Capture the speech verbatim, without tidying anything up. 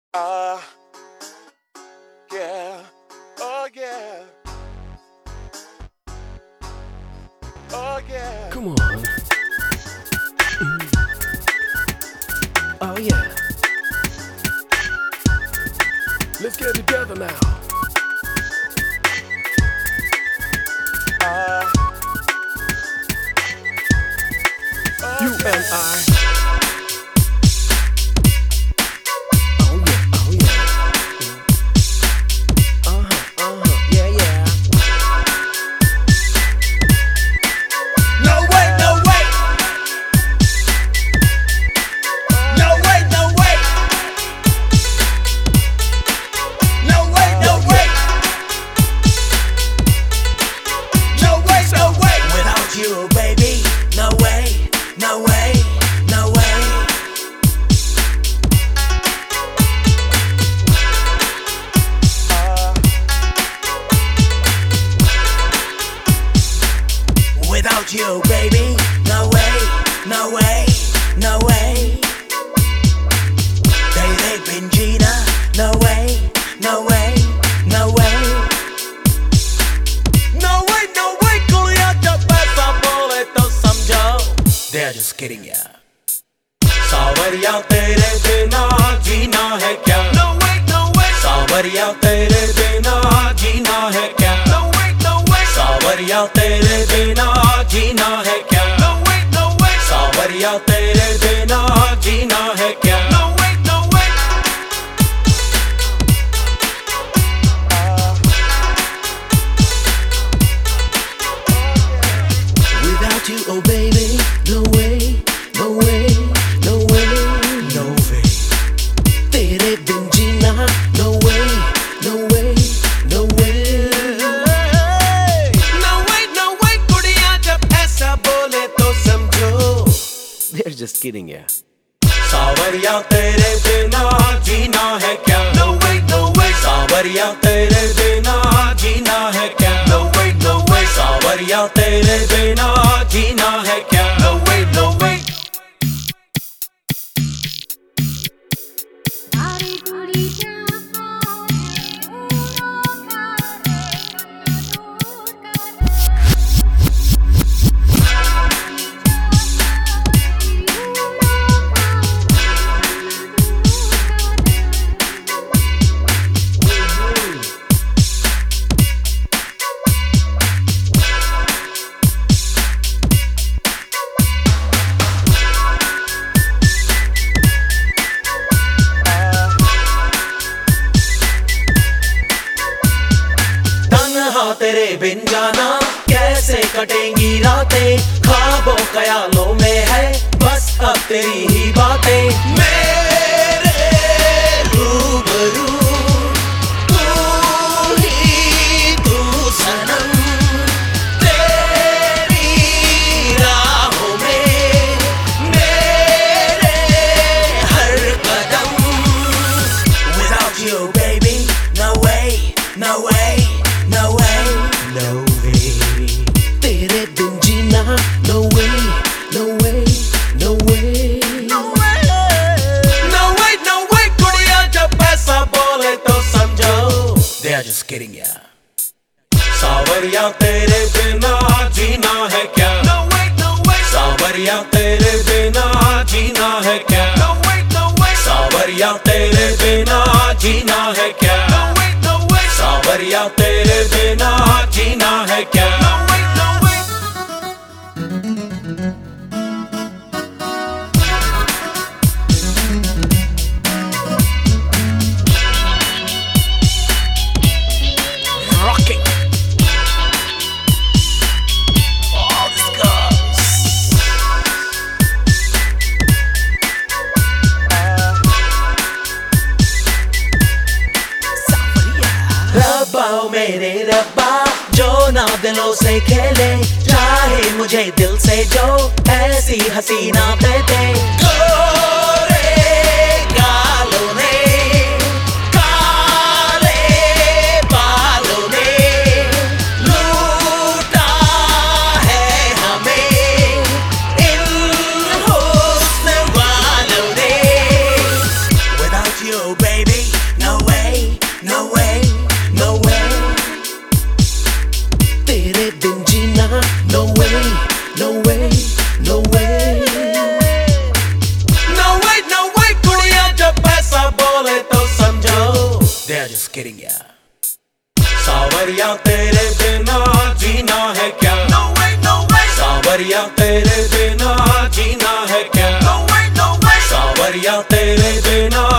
Ah, yeah, oh yeah, oh yeah. Come on. Mm. Oh yeah. Let's get together now. Ah, oh You yeah. and I. Oh yeah, oh yeah. Uh-huh, uh-huh, yeah, yeah. No way, no way. No way, no way. No way, no way. No way, no way. Without you, baby, no way, no way, no way. Ah, Without you, baby, no way, no way, no way. David Benjina, no way, no way, no way. No way, no way, कुड़िया जब ऐसा बोले तो समझो They're just kidding, yeah. सावरिया तेरे बिना जीना है क्या? No way, no way. सावरिया तेरे बिना जीना है क्या? No way, no way. सावरिया तेरे बिना जीना है क्या? No way, no way. सावरिया तेरे बिना जीना है क्या? No way, no way. ah, Without you, oh baby, no way, no way, no way, no way. तेरे बिन जीना, no way, no way, no way. No way, no way, कुड़िया जब ऐसा बोले तो समझो They're just kidding, yeah. सावरिया तेरे बिना जीना है क्या? No way, no way. सावरिया तेरे बिना जीना है क्या? No way, no way. सावरिया तेरे बिना जीना है क्या? No way, no way. सारी कुड़ी जहाँ दूरों करे दूर करे तन्हा तेरे बिन जाना कैसे कटेंगी रातें ख्वाबों ख्यालों में है बस अब तेरी ही बातें मेरे रूबरू तू ही तू सनम तेरी राहों में मेरे हर कदम Without you baby no way no way no way no way तेरे बिन जीना no way no way no way no way no way no way कुड़िया जब ऐसा बोले तो समझो they are just kidding yeah सावरिया तेरे बिना जीना है क्या no way no way सावरिया तेरे बिना जीना है क्या no way no way सावरिया तेरे बिना जीना है क्या no way no way सावरिया तेरे बिना जीना है क्या no way no way rocking all these girls रब्बा ओ मेरे रब्बा जो ना दिलों से खेले चाहे मुझे दिल से जो ऐसी हसीना दे दे गोरे गालों ने काले बालों ने लूटा है हमें इन हुस्न वालों ने Without you baby, no way, no way, no way. तेरे बिन जीना, no way, no way, no way. No way, no way, कुड़िया जब ऐसा बोले तो समझो they're just kidding ya. सावरिया तेरे बिना जीना है क्या? No way, no way. सावरिया तेरे बिना जीना है क्या? No way, no way. सावरिया तेरे बिना